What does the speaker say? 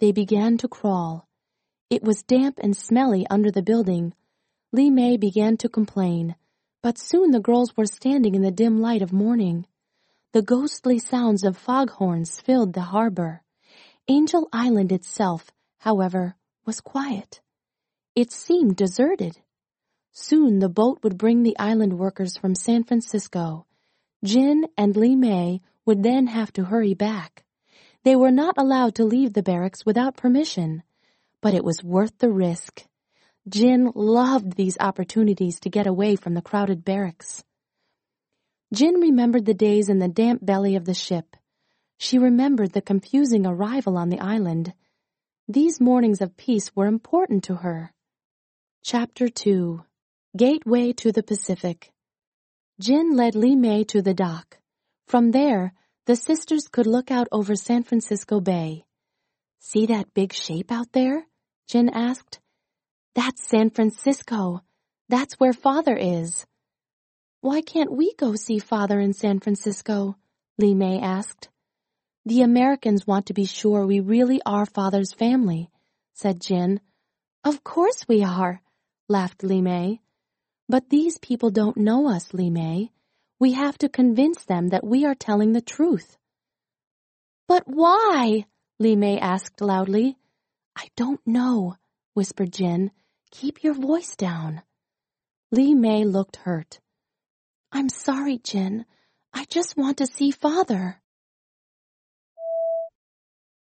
They began to crawl. It was damp and smelly under the building. Li Mei began to complain, but soon the girls were standing in the dim light of morning. The ghostly sounds of foghorns filled the harbor. Angel Island itself, however, was quiet. It seemed deserted. Soon the boat would bring the island workers from San Francisco. Jin and Li Mei would then have to hurry back. They were not allowed to leave the barracks without permission, but it was worth the risk. Jin loved these opportunities to get away from the crowded barracks. Jin remembered the days in the damp belly of the ship. She remembered the confusing arrival on the island. These mornings of peace were important to her. Chapter 2. Gateway to the Pacific. Jin led Li Mei to the dock. From there, the sisters could look out over San Francisco Bay. "See that big shape out there?" Jin asked. "That's San Francisco. That's where Father is." "Why can't we go see Father in San Francisco?" Li Mei asked. "The Americans want to be sure we really are Father's family," said Jin. "Of course we are," laughed Li Mei. "But these people don't know us, Li Mei. We have to convince them that we are telling the truth." "But why?" Li Mei asked loudly. "I don't know," whispered Jin. "Keep your voice down." Li Mei looked hurt. "I'm sorry, Jin. I just want to see Father."